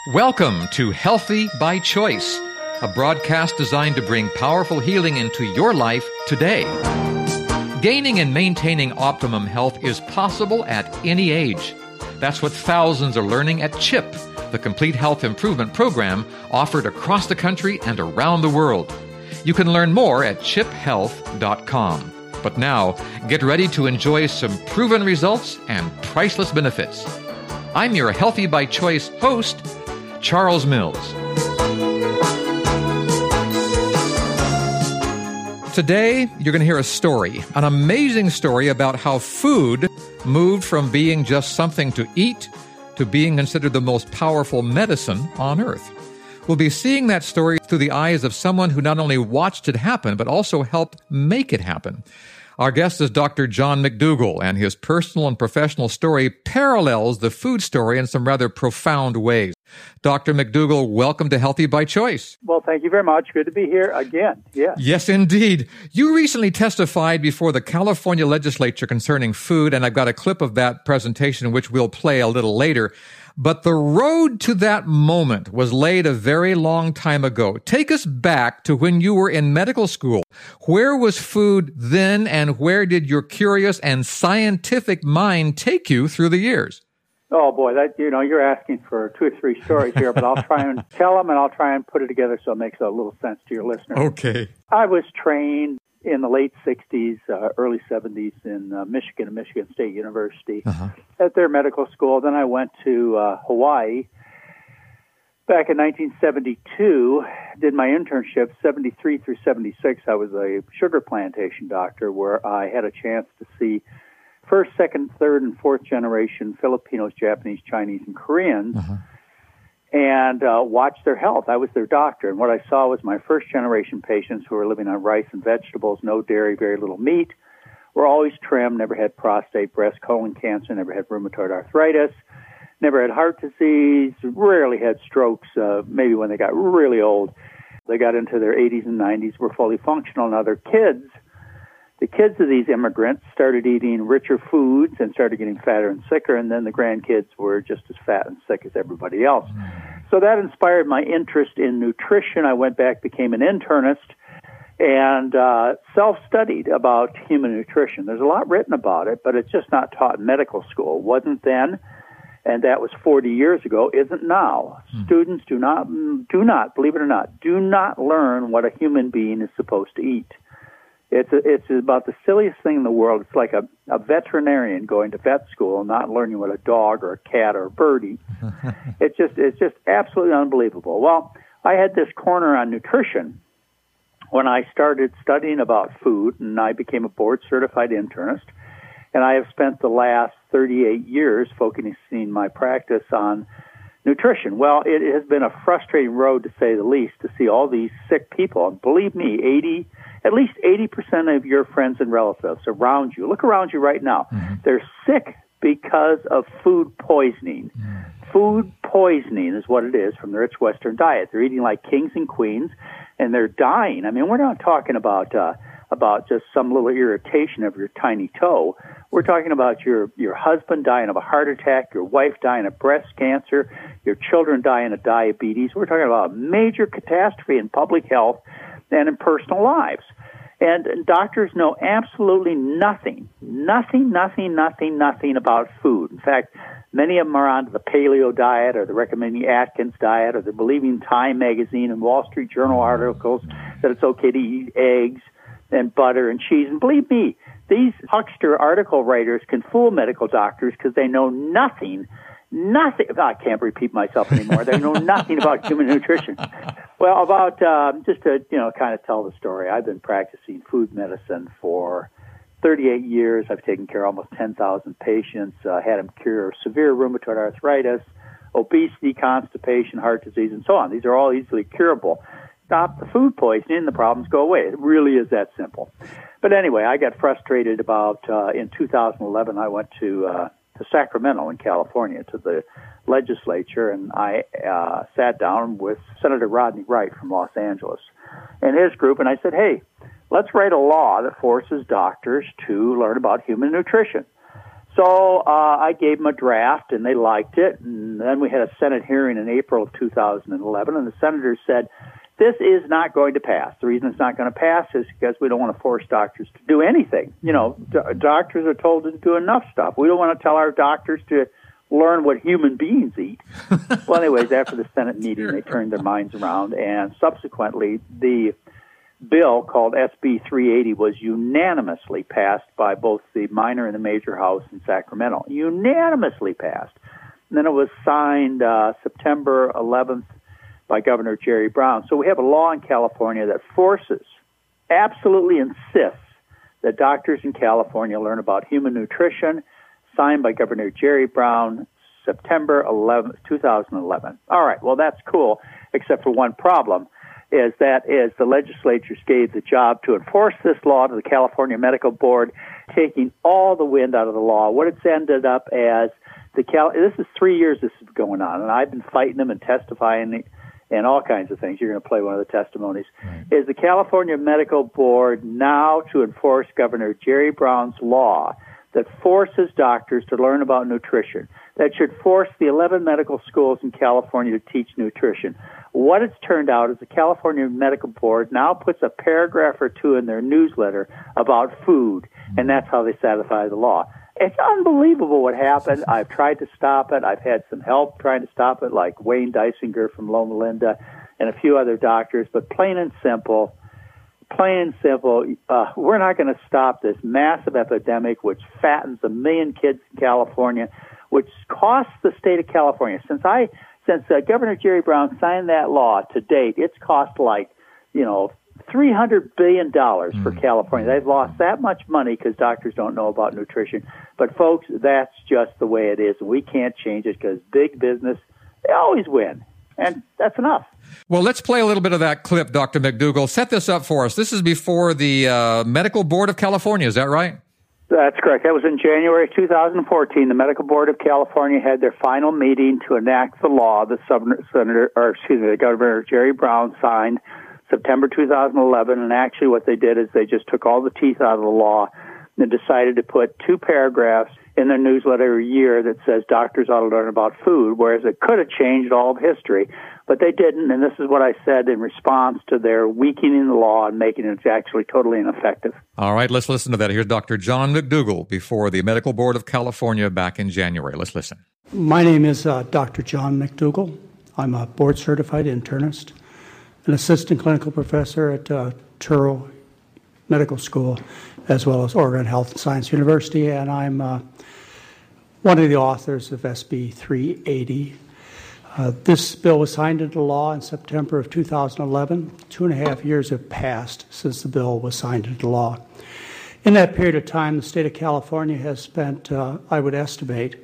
Welcome to Healthy by Choice, a broadcast designed to bring powerful healing into your life today. Gaining and maintaining optimum health is possible at any age. That's what thousands are learning at CHIP, the Complete Health Improvement Program offered across the country and around the world. You can learn more at chiphealth.com. But now, get ready to enjoy some proven results and priceless benefits. I'm your Healthy by Choice host, Charles Mills. Today, you're going to hear a story, an amazing story about how food moved from being just something to eat to being considered the most powerful medicine on earth. We'll be seeing that story through the eyes of someone who not only watched it happen, but also helped make it happen. Our guest is Dr. John McDougall, and his personal and professional story parallels the food story in some rather profound ways. Dr. McDougall, welcome to Healthy by Choice. Well, thank you very much. Good to be here again. Yes, indeed. You recently testified before the California legislature concerning food, and I've got a clip of that presentation, which we'll play a little later. But the road to that moment was laid a very long time ago. Take us back to when you were in medical school. Where was food then, and where did your curious and scientific mind take you through the years? Oh, boy, you're asking for 2 or 3 stories here, but I'll try and tell them, and I'll try and put it together so it makes a little sense to your listeners. Okay. I was trained in the late 60s, early 70s in Michigan, Michigan State University, at their medical school. Then I went to Hawaii back in 1972, did my internship, 73 through 76. I was a sugar plantation doctor where I had a chance to see first, second, third, and fourth generation Filipinos, Japanese, Chinese, and Koreans, and watch their health. I was their doctor, and what I saw was my first generation patients who were living on rice and vegetables, no dairy, very little meat, were always trim, never had prostate, breast, colon cancer, never had rheumatoid arthritis, never had heart disease, rarely had strokes, maybe when they got really old. They got into their 80s and 90s, were fully functional. Now their kids, the kids of these immigrants started eating richer foods and started getting fatter and sicker, and then the grandkids were just as fat and sick as everybody else. So that inspired my interest in nutrition. I went back, became an internist, and self-studied about human nutrition. There's a lot written about it, but it's just not taught in medical school. It wasn't then, and that was 40 years ago, isn't now. Students do not, believe it or not, do not learn what a human being is supposed to eat. It's about the silliest thing in the world. It's like a veterinarian going to vet school and not learning what a dog or a cat or a bird eats. It's just absolutely unbelievable. Well, I had this corner on nutrition when I started studying about food, and I became a board-certified internist, and I have spent the last 38 years focusing my practice on nutrition. Well, it has been a frustrating road, to say the least, to see all these sick people. And believe me, at least 80% of your friends and relatives around you, look around you right now, they're sick because of food poisoning. Food poisoning is what it is from the rich Western diet. They're eating like kings and queens, and they're dying. I mean, we're not talking about just some little irritation of your tiny toe. We're talking about your husband dying of a heart attack, your wife dying of breast cancer, your children dying of diabetes. We're talking about a major catastrophe in public health and in personal lives. And doctors know absolutely nothing about food. In fact, many of them are on the paleo diet, or they're recommending the Atkins diet, or they're believing Time magazine and Wall Street Journal articles that it's okay to eat eggs and butter and cheese. And believe me, these huckster article writers can fool medical doctors because they know nothing. I can't repeat myself anymore. They know nothing about human nutrition. Well, just to kind of tell the story, I've been practicing food medicine for 38 years. I've taken care of almost 10,000 patients, had them cure severe rheumatoid arthritis, obesity, constipation, heart disease, and so on. These are all easily curable. Stop the food poisoning, the problems go away. It really is that simple. But anyway, I got frustrated about, in 2011, I went to Sacramento in California to the legislature, and I sat down with Senator Rodney Wright from Los Angeles and his group, and I said, hey, let's write a law that forces doctors to learn about human nutrition. So I gave them a draft, and they liked it. And then we had a Senate hearing in April of 2011, and the senators said, this is not going to pass. The reason it's not going to pass is because we don't want to force doctors to do anything. You know, doctors are told to do enough stuff. We don't want to tell our doctors to learn what human beings eat. Well, anyways, after the Senate meeting, they turned their minds around, and subsequently the bill called SB 380 was unanimously passed by both the minor and the major house in Sacramento. Unanimously passed. And then it was signed September 11th by Governor Jerry Brown. So we have a law in California that forces, absolutely insists, that doctors in California learn about human nutrition, signed by Governor Jerry Brown, September 11th, 2011. All right, well, that's cool, except for one problem, is the legislature gave the job to enforce this law to the California Medical Board, taking all the wind out of the law. What it's ended up as, this is 3 years this is going on, and I've been fighting them and testifying and all kinds of things. You're going to play one of the testimonies. Right. Is the California Medical Board now to enforce Governor Jerry Brown's law that forces doctors to learn about nutrition, that should force the 11 medical schools in California to teach nutrition. What it's turned out is the California Medical Board now puts a paragraph or two in their newsletter about food, and that's how they satisfy the law. It's unbelievable what happened. I've tried to stop it. I've had some help trying to stop it, like Wayne Dysinger from Loma Linda and a few other doctors. But plain and simple, we're not going to stop this massive epidemic which fattens 1 million kids in California, which costs the state of California. Since Governor Jerry Brown signed that law to date, it's cost $300 billion for California. They've lost that much money because doctors don't know about nutrition. But, folks, that's just the way it is. We can't change it because big business, they always win. And that's enough. Well, let's play a little bit of that clip, Dr. McDougall. Set this up for us. This is before the Medical Board of California. Is that right? That's correct. That was in January 2014. The Medical Board of California had their final meeting to enact the law the Governor Jerry Brown signed September 2011, and actually what they did is they just took all the teeth out of the law and decided to put 2 paragraphs in their newsletter a year that says doctors ought to learn about food, whereas it could have changed all of history. But they didn't, and this is what I said in response to their weakening the law and making it actually totally ineffective. All right, let's listen to that. Here's Dr. John McDougall before the Medical Board of California back in January. Let's listen. My name is Dr. John McDougall. I'm a board-certified internist, an assistant clinical professor at Touro Medical School, as well as Oregon Health and Science University, and I'm one of the authors of SB 380. This bill was signed into law in September of 2011. 2.5 years have passed since the bill was signed into law. In that period of time, the state of California has spent, I would estimate,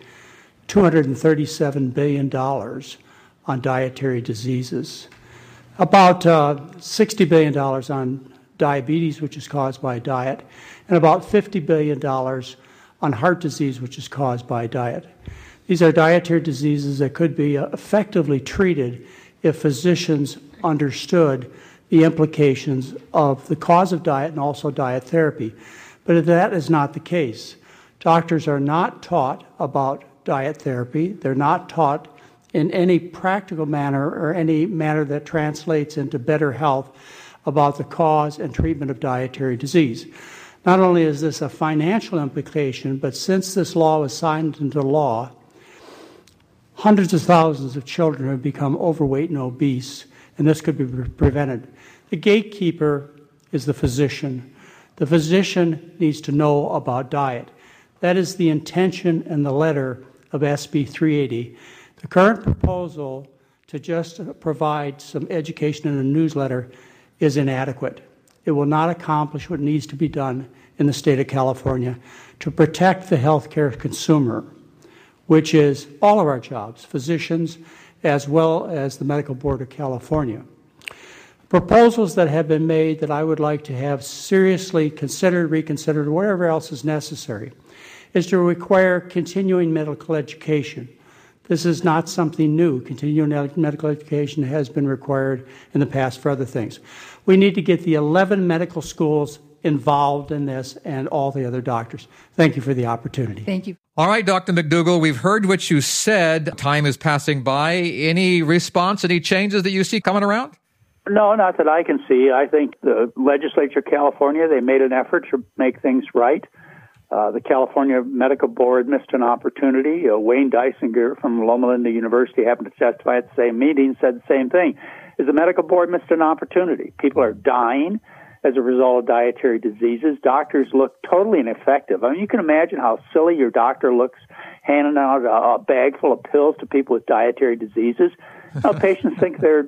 $237 billion on dietary diseases. About $60 billion on diabetes, which is caused by diet, and about $50 billion on heart disease, which is caused by diet. These are dietary diseases that could be effectively treated if physicians understood the implications of the cause of diet and also diet therapy. But that is not the case. Doctors are not taught about diet therapy. They're not taught in any practical manner or any manner that translates into better health about the cause and treatment of dietary disease. Not only is this a financial implication, but since this law was signed into law, hundreds of thousands of children have become overweight and obese, and this could be prevented. The gatekeeper is the physician. The physician needs to know about diet. That is the intention and the letter of SB 380. The current proposal to just provide some education in a newsletter is inadequate. It will not accomplish what needs to be done in the state of California to protect the healthcare consumer, which is all of our jobs, physicians, as well as the Medical Board of California. Proposals that have been made that I would like to have seriously considered, reconsidered, whatever else is necessary, is to require continuing medical education. This is not something new. Continuing medical education has been required in the past for other things. We need to get the 11 medical schools involved in this and all the other doctors. Thank you for the opportunity. Thank you. All right, Dr. McDougall, we've heard what you said. Time is passing by. Any response, any changes that you see coming around? No, not that I can see. I think the legislature of California, they made an effort to make things right. The California Medical Board missed an opportunity. Wayne Dysinger from Loma Linda University happened to testify at the same meeting, said the same thing. Is the medical board missed an opportunity? People are dying as a result of dietary diseases. Doctors look totally ineffective. I mean, you can imagine how silly your doctor looks handing out a bag full of pills to people with dietary diseases. Now, patients think there's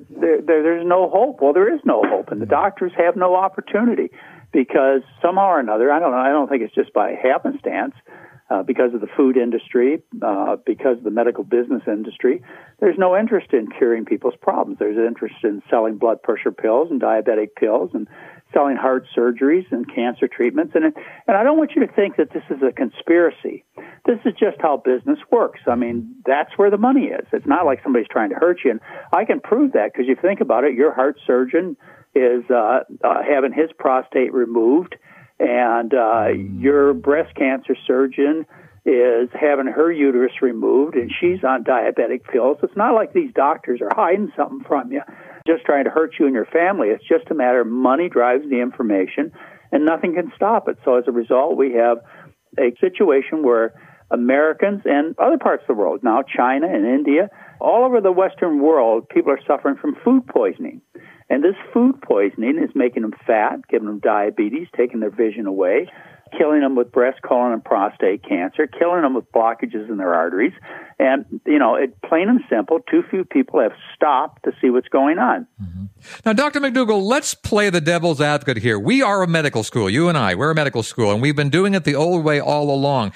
no hope. Well, there is no hope, and the doctors have no opportunity because somehow or another, I don't think it's just by happenstance, because of the food industry, because of the medical business industry, there's no interest in curing people's problems. There's interest in selling blood pressure pills and diabetic pills and selling heart surgeries and cancer treatments. And I don't want you to think that this is a conspiracy. This is just how business works. I mean, that's where the money is. It's not like somebody's trying to hurt you. And I can prove that because you think about it, your heart surgeon is having his prostate removed, and your breast cancer surgeon is having her uterus removed, and she's on diabetic pills. It's not like these doctors are hiding something from you, just trying to hurt you and your family. It's just a matter of money drives the information, and nothing can stop it. So as a result, we have a situation where Americans and other parts of the world, now China and India, all over the Western world, people are suffering from food poisoning. And this food poisoning is making them fat, giving them diabetes, taking their vision away, killing them with breast, colon, and prostate cancer, killing them with blockages in their arteries. And, plain and simple, too few people have stopped to see what's going on. Mm-hmm. Now, Dr. McDougall, let's play the devil's advocate here. We are a medical school. You and I, we're a medical school, and we've been doing it the old way all along.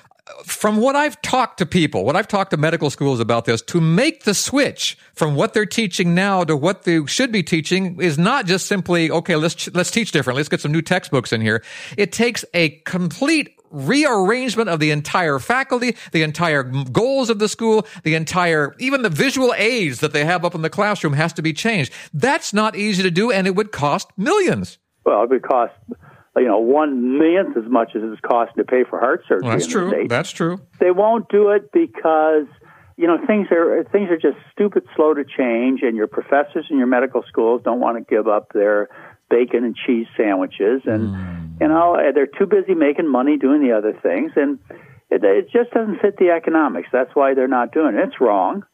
From what I've talked to people, what I've talked to medical schools about this, to make the switch from what they're teaching now to what they should be teaching is not just simply, okay, let's teach differently. Let's get some new textbooks in here. It takes a complete rearrangement of the entire faculty, the entire goals of the school, even the visual aids that they have up in the classroom has to be changed. That's not easy to do, and it would cost millions. Well, it would cost 1/1,000,000th as much as it's costing to pay for heart surgery. Well, that's true. States. That's true. They won't do it because things are just stupid slow to change, and your professors in your medical schools don't want to give up their bacon and cheese sandwiches, and they're too busy making money doing the other things, and it just doesn't fit the economics. That's why they're not doing it. It's wrong.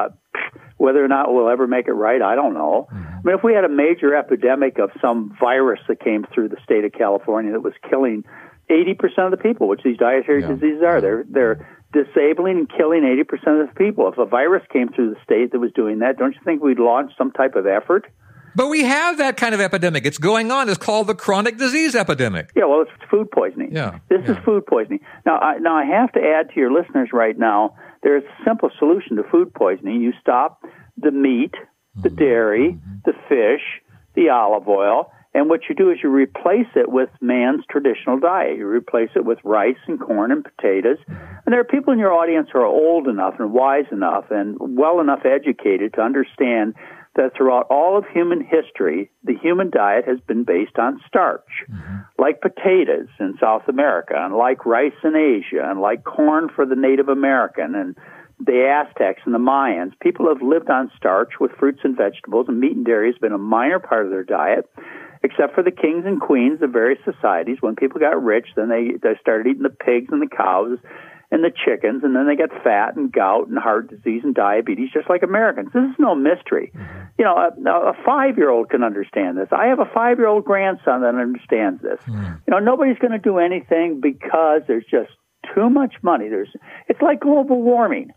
Whether or not we'll ever make it right, I don't know. Mm-hmm. I mean, if we had a major epidemic of some virus that came through the state of California that was killing 80% of the people, which these dietary diseases are, they're disabling and killing 80% of the people. If a virus came through the state that was doing that, don't you think we'd launch some type of effort? But we have that kind of epidemic. It's going on. It's called the chronic disease epidemic. Yeah, well, it's food poisoning. This is food poisoning. Now I have to add to your listeners right now, there's a simple solution to food poisoning. You stop the meat, the dairy, the fish, the olive oil, and what you do is you replace it with man's traditional diet. You replace it with rice and corn and potatoes. And there are people in your audience who are old enough and wise enough and well enough educated to understand that throughout all of human history, the human diet has been based on starch, like potatoes in South America, and like rice in Asia, and like corn for the Native American, and the Aztecs and the Mayans. People have lived on starch with fruits and vegetables, and meat and dairy has been a minor part of their diet, except for the kings and queens of various societies. When people got rich, then they started eating the pigs and the cows and the chickens, and then they get fat and gout and heart disease and diabetes, just like Americans. This is no mystery. A 5-year-old can understand this. I have a 5-year-old grandson that understands this. Nobody's going to do anything because there's just too much money. It's like global warming.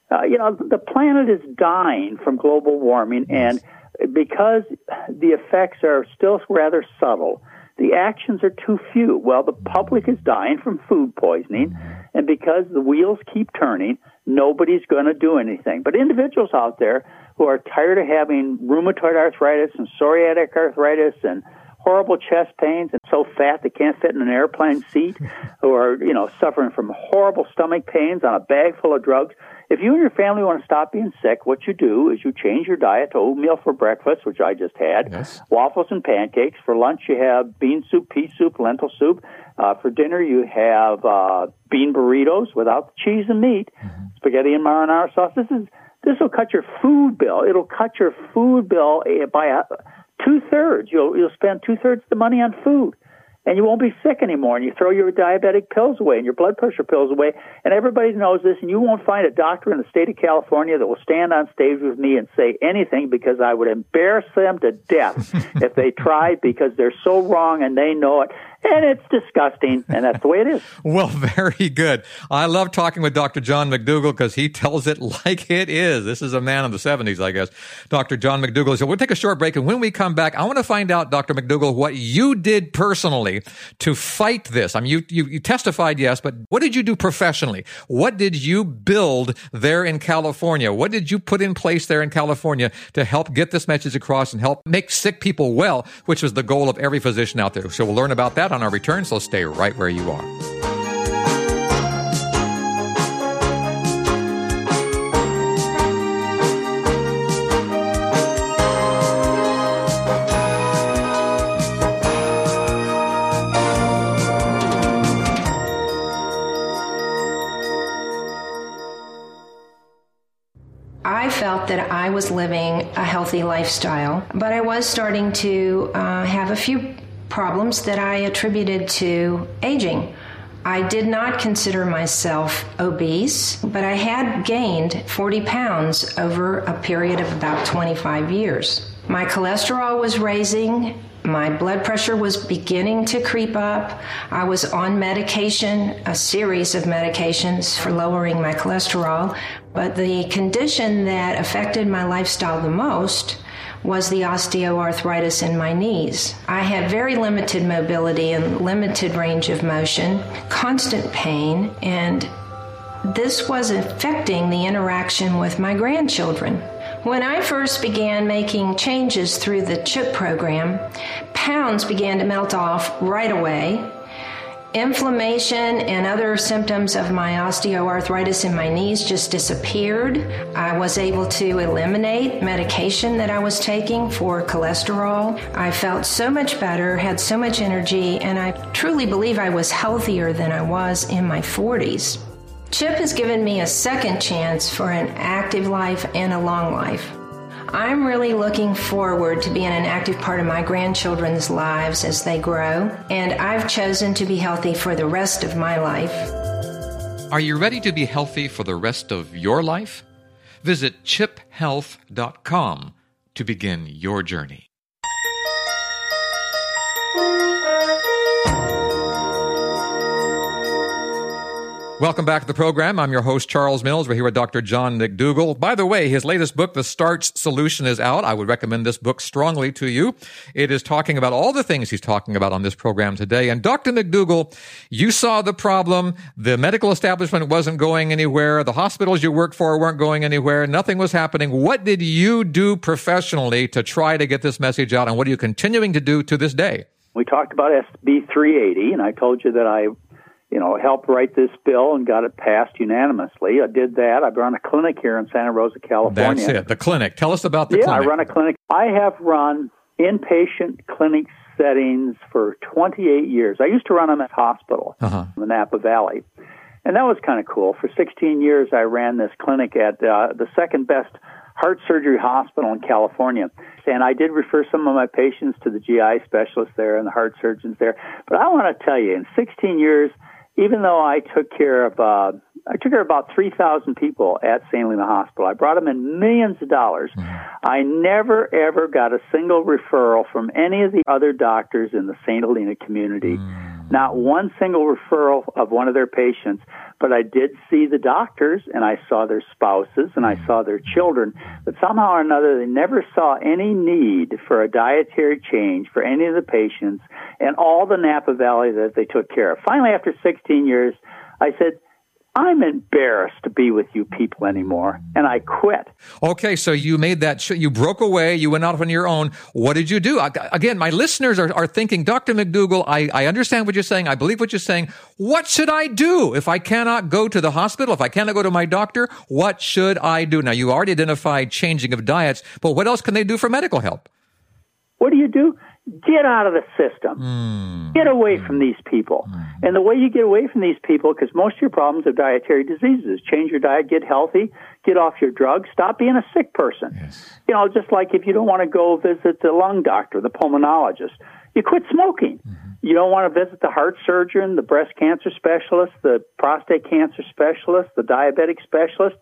The planet is dying from global warming, and because the effects are still rather subtle, the actions are too few. Well, the public is dying from food poisoning, and because the wheels keep turning, nobody's going to do anything. But individuals out there who are tired of having rheumatoid arthritis and psoriatic arthritis and horrible chest pains and so fat they can't fit in an airplane seat, who are, suffering from horrible stomach pains on a bag full of drugs. If you and your family want to stop being sick, what you do is you change your diet to oatmeal for breakfast, which I just had, waffles and pancakes. For lunch, you have bean soup, pea soup, lentil soup. For dinner, you have bean burritos without the cheese and meat, spaghetti and marinara sauce. This will cut your food bill. It'll cut your food bill by 2/3. You'll spend 2/3 the money on food, and you won't be sick anymore. And you throw your diabetic pills away and your blood pressure pills away. And everybody knows this. And you won't find a doctor in the state of California that will stand on stage with me and say anything, because I would embarrass them to death if they tried, because they're so wrong and they know it. And it's disgusting, and that's the way it is. Well, very good. I love talking with Dr. John McDougall because he tells it like it is. This is a man of the 70s, I guess. Dr. John McDougall. So we'll take a short break, and when we come back, I want to find out, Dr. McDougall, what you did personally to fight this. I mean, you testified, yes, but what did you do professionally? What did you build there in California? What did you put in place there in California to help get this message across and help make sick people well, which was the goal of every physician out there? So we'll learn about that on our return, so stay right where you are. I felt that I was living a healthy lifestyle, but I was starting to have a few problems that I attributed to aging. I did not consider myself obese, but I had gained 40 pounds over a period of about 25 years. My cholesterol was raising. My blood pressure was beginning to creep up. I was on medication, a series of medications for lowering my cholesterol. But the condition that affected my lifestyle the most was the osteoarthritis in my knees. I had very limited mobility and limited range of motion, constant pain, and this was affecting the interaction with my grandchildren. When I first began making changes through the CHIP program, pounds began to melt off right away. Inflammation and other symptoms of my osteoarthritis in my knees just disappeared. I was able to eliminate medication that I was taking for cholesterol. I felt so much better, had so much energy, and I truly believe I was healthier than I was in my 40s. CHIP has given me a second chance for an active life and a long life. I'm really looking forward to being an active part of my grandchildren's lives as they grow, and I've chosen to be healthy for the rest of my life. Are you ready to be healthy for the rest of your life? Visit chiphealth.com to begin your journey. Welcome back to the program. I'm your host, Charles Mills. We're here with Dr. John McDougall. By the way, his latest book, The Starch Solution, is out. I would recommend this book strongly to you. It is talking about all the things he's talking about on this program today. And Dr. McDougall, you saw the problem. The medical establishment wasn't going anywhere. The hospitals you worked for weren't going anywhere. Nothing was happening. What did you do professionally to try to get this message out? And what are you continuing to do to this day? We talked about SB 380, and I told you that I helped write this bill and got it passed unanimously. I did that. I run a clinic here in Santa Rosa, California. That's it, the clinic. Tell us about the clinic. Yeah, I run a clinic. I have run inpatient clinic settings for 28 years. I used to run them at hospital in the Napa Valley, and that was kind of cool. For 16 years, I ran this clinic at the second best heart surgery hospital in California. And I did refer some of my patients to the GI specialists there and the heart surgeons there. But I want to tell you, in 16 years, even though I took care of about 3,000 people at St. Helena Hospital, I brought them in millions of dollars. I never, ever got a single referral from any of the other doctors in the St. Helena community. Not one single referral of one of their patients, but I did see the doctors, and I saw their spouses, and I saw their children. But somehow or another, they never saw any need for a dietary change for any of the patients and all the Napa Valley that they took care of. Finally, after 16 years, I said, I'm embarrassed to be with you people anymore, and I quit. Okay, so you made that, you broke away, you went out on your own. What did you do? Again, my listeners are thinking, Dr. McDougall, I understand what you're saying, I believe what you're saying. What should I do if I cannot go to the hospital, if I cannot go to my doctor? What should I do? Now, you already identified changing of diets, but what else can they do for medical help? What do? Get out of the system. Get away from these people. And the way you get away from these people, because most of your problems are dietary diseases, change your diet, get healthy, get off your drugs, stop being a sick person. Yes. You know, just like if you don't want to go visit the lung doctor, the pulmonologist, you quit smoking. You don't want to visit the heart surgeon, the breast cancer specialist, the prostate cancer specialist, the diabetic specialist.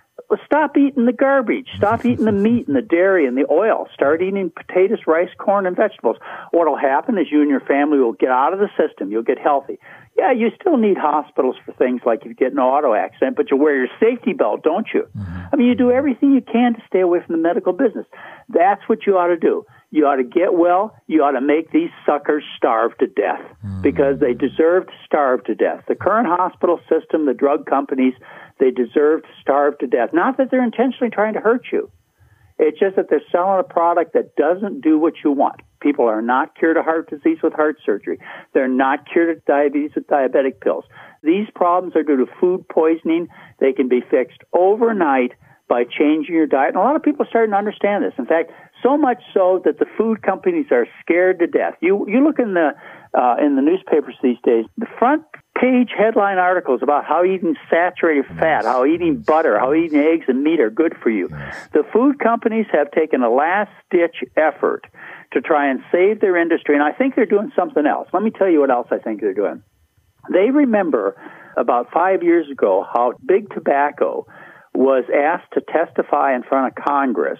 Stop eating the garbage. Stop eating the meat and the dairy and the oil. Start eating potatoes, rice, corn, and vegetables. What will happen is you and your family will get out of the system. You'll get healthy. Yeah, you still need hospitals for things like if you get in an auto accident, but you wear your safety belt, don't you? I mean, you do everything you can to stay away from the medical business. That's what you ought to do. You ought to get well. You ought to make these suckers starve to death because they deserve to starve to death. The current hospital system, the drug companies, they deserve to starve to death. Not that they're intentionally trying to hurt you. It's just that they're selling a product that doesn't do what you want. People are not cured of heart disease with heart surgery. They're not cured of diabetes with diabetic pills. These problems are due to food poisoning. They can be fixed overnight by changing your diet. And a lot of people are starting to understand this. In fact, so much so that the food companies are scared to death. You look in the newspapers these days, the front page headline articles about how eating saturated fat, how eating butter, how eating eggs and meat are good for you. The food companies have taken a last-ditch effort to try and save their industry, and I think they're doing something else. Let me tell you what else I think they're doing. They remember about 5 years ago how Big Tobacco was asked to testify in front of Congress,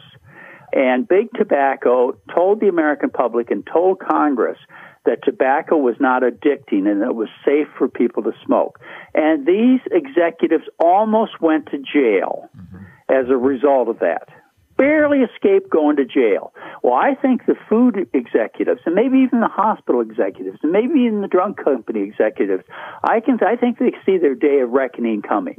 and Big Tobacco told the American public and told Congress that tobacco was not addicting and that it was safe for people to smoke. And these executives almost went to jail as a result of that. Barely escaped going to jail. Well, I think the food executives, and maybe even the hospital executives, and maybe even the drug company executives, I think they see their day of reckoning coming.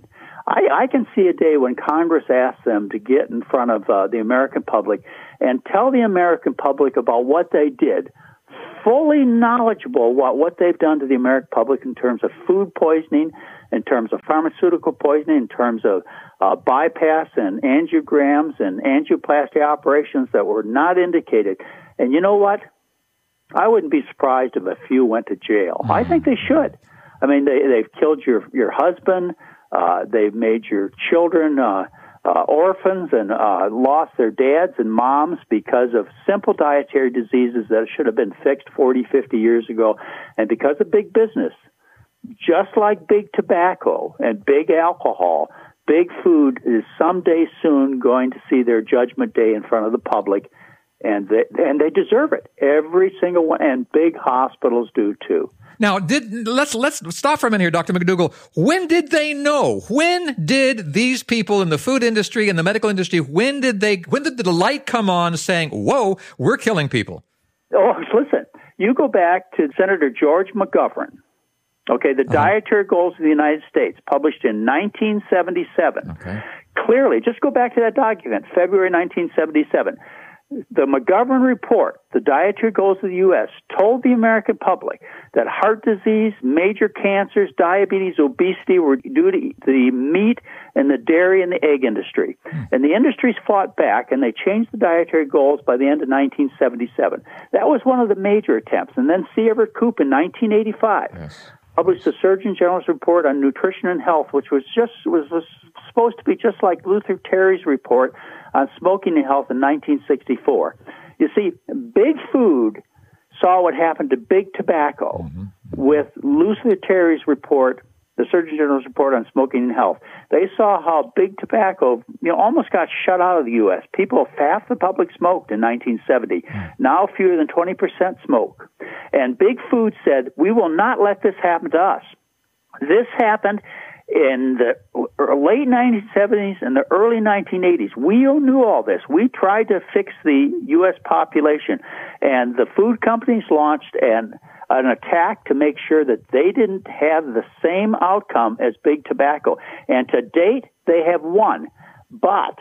I can see a day when Congress asks them to get in front of the American public and tell the American public about what they did, fully knowledgeable what they've done to the American public in terms of food poisoning, in terms of pharmaceutical poisoning, in terms of bypass and angiograms and angioplasty operations that were not indicated. And you know what? I wouldn't be surprised if a few went to jail. I think they should. I mean, they've killed your husband. They've made your children orphans and lost their dads and moms because of simple dietary diseases that should have been fixed 40, 50 years ago. And because of big business, just like big tobacco and big alcohol, big food is someday soon going to see their judgment day in front of the public, and they deserve it. Every single one, and big hospitals do too. Now, let's stop for a minute here, Dr. McDougall. When did they know? When did these people in the food industry and the medical industry, when did the light come on saying, whoa, we're killing people? Oh, listen, you go back to Senator George McGovern, okay, the Dietary Goals of the United States, published in 1977. Okay. Clearly, just go back to that document, February 1977. The McGovern Report, the Dietary Goals of the U.S., told the American public that heart disease, major cancers, diabetes, obesity were due to the meat and the dairy and the egg industry. And the industries fought back, and they changed the dietary goals by the end of 1977. That was one of the major attempts. And then C. Everett Koop in 1985 published the Surgeon General's Report on Nutrition and Health, which was supposed to be just like Luther Terry's report on smoking and health in 1964. You see, big food saw what happened to big tobacco with Luther Terry's report, the Surgeon General's report on smoking and health. They saw how big tobacco, almost got shut out of the U.S. Half the public smoked in 1970. Now fewer than 20% smoke. And big food said, we will not let this happen to us. This happened in the late 1970s and the early 1980s. We knew all this. We tried to fix the U.S. population, and the food companies launched an attack to make sure that they didn't have the same outcome as big tobacco. And to date, they have won. But,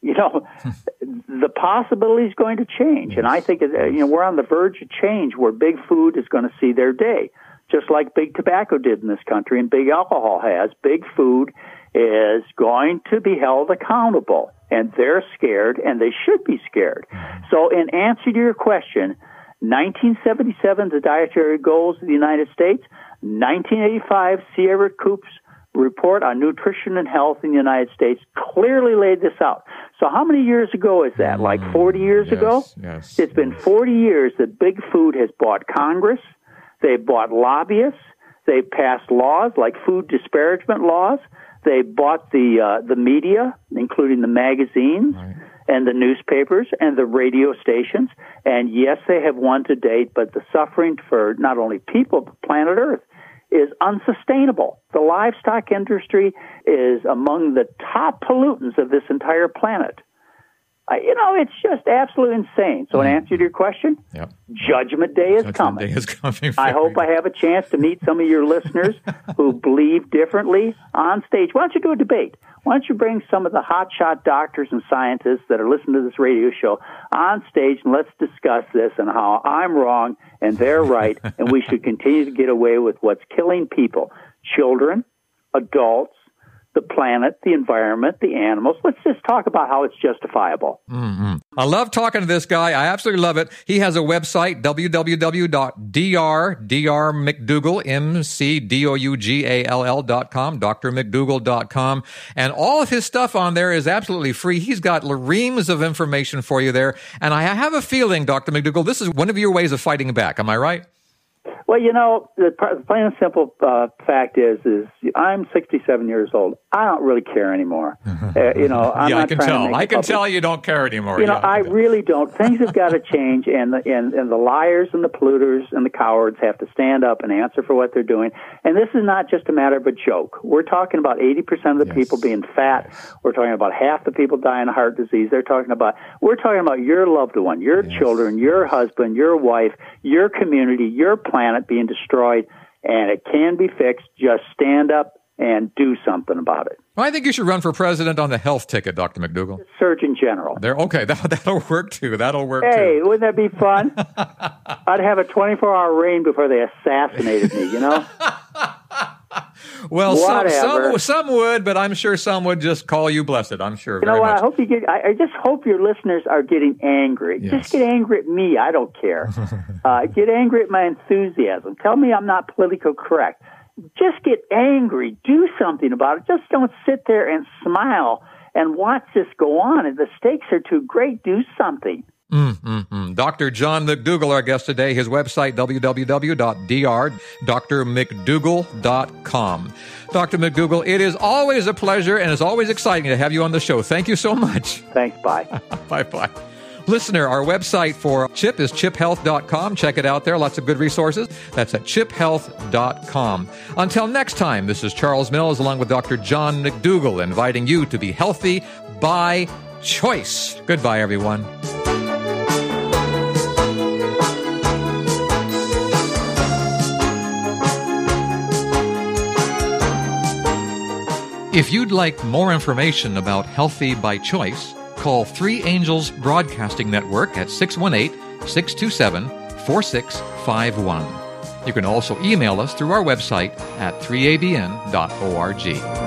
the possibility is going to change. And I think, we're on the verge of change where big food is going to see their day. Just like big tobacco did in this country and big alcohol has, big food is going to be held accountable. And they're scared, and they should be scared. So in answer to your question, 1977, the Dietary Goals of the United States. 1985, Sierra Coop's report on nutrition and health in the United States clearly laid this out. So how many years ago is that? Like 40 years ago? Yes. It's been 40 years that Big Food has bought Congress. They've bought lobbyists. They've passed laws like food disparagement laws. They bought the media, including the magazines and the newspapers and the radio stations. And yes, they have won to date, but the suffering for not only people, but planet Earth is unsustainable. The livestock industry is among the top pollutants of this entire planet. It's just absolutely insane. So in answer to your question, Judgment Day is coming. Day is coming. I hope I have a chance to meet some of your listeners who believe differently on stage. Why don't you do a debate? Why don't you bring some of the hotshot doctors and scientists that are listening to this radio show on stage, and let's discuss this and how I'm wrong and they're right, and we should continue to get away with what's killing people, children, adults, the planet, the environment, the animals. Let's just talk about how it's justifiable. Mm-hmm. I love talking to this guy. I absolutely love it. He has a website, www.drmcdougall, McDougal.com, drmcdougall.com. And all of his stuff on there is absolutely free. He's got reams of information for you there. And I have a feeling, Dr. McDougall, this is one of your ways of fighting back. Am I right? Well, the plain and simple fact is I'm 67 years old. I don't really care anymore. I'm I can tell. I can tell you don't care anymore. I really don't. Things have got to change, and the liars and the polluters and the cowards have to stand up and answer for what they're doing. And this is not just a matter of a joke. We're talking about 80% of the people being fat. We're talking about half the people dying of heart disease. We're talking about your loved one, your children, your husband, your wife, your community, your planet being destroyed, and it can be fixed. Just stand up and do something about it. Well, I think you should run for president on the health ticket, Dr. McDougall. Surgeon General. Okay, that'll work too. Hey, wouldn't that be fun? I'd have a 24-hour reign before they assassinated me, Well, some would, but I'm sure some would just call you blessed. I'm sure. You know what? Much. I just hope your listeners are getting angry. Yes. Just get angry at me. I don't care. Get angry at my enthusiasm. Tell me I'm not politically correct. Just get angry. Do something about it. Just don't sit there and smile and watch this go on. And the stakes are too great. Do something. Dr. John McDougall, our guest today, his website, www.drmcdougall.com. Dr. McDougall, it is always a pleasure and it's always exciting to have you on the show. Thank you so much. Thanks. Bye. Bye-bye. Listener, our website for CHIP is chiphealth.com. Check it out there. Lots of good resources. That's at chiphealth.com. Until next time, this is Charles Mills along with Dr. John McDougall inviting you to be healthy by choice. Goodbye, everyone. If you'd like more information about Healthy by Choice, call 3 Angels Broadcasting Network at 618-627-4651. You can also email us through our website at 3abn.org.